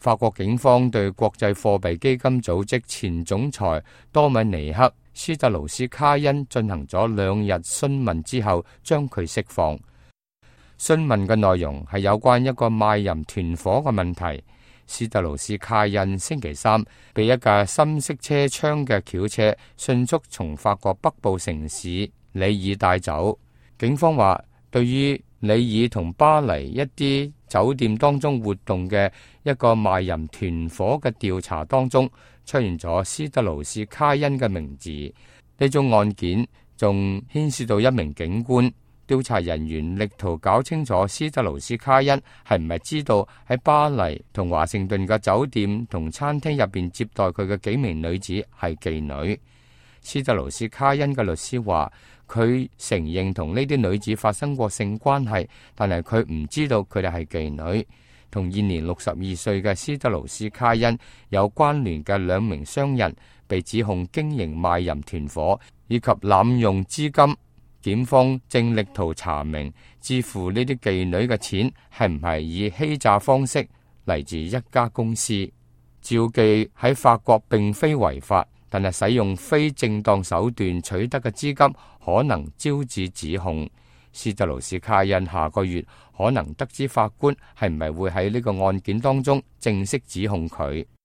法國警方對國際貨幣基金組織前總裁多米尼克·斯特勞斯卡恩進行咗2日詢問之後，將佢釋放。詢問嘅內容係有關一個賣淫團伙嘅問題。斯特勞斯卡恩星期三被一架深色車窗嘅轎車迅速從法國北部城市里爾帶走。警方話，對於里爾同巴黎一啲酒店當中活動嘅一個賣淫團伙嘅調查當中，出現咗斯特勞斯卡恩嘅名字。呢宗案件仲牽涉到一名警官。調查人員力圖搞清楚斯特勞斯卡恩係唔係知道喺巴黎同華盛頓嘅酒店同餐廳入邊接待佢嘅幾名女子係妓女。斯特勞斯卡恩嘅律師話，佢承認同呢啲女子發生過性關係，但係佢唔知道佢哋係妓女。同現年62歲嘅斯特勞斯卡恩有關聯嘅2名商人被指控經營賣淫團伙以及濫用資金。檢方正力圖查明支付呢啲妓女嘅錢係唔係以欺詐方式嚟自一家公司。召妓喺法國並非違法，但係使用非正當手段取得嘅資金可能招致指控。斯特勞斯卡恩下個月可能得知法官係唔係會喺呢個案件當中正式指控佢。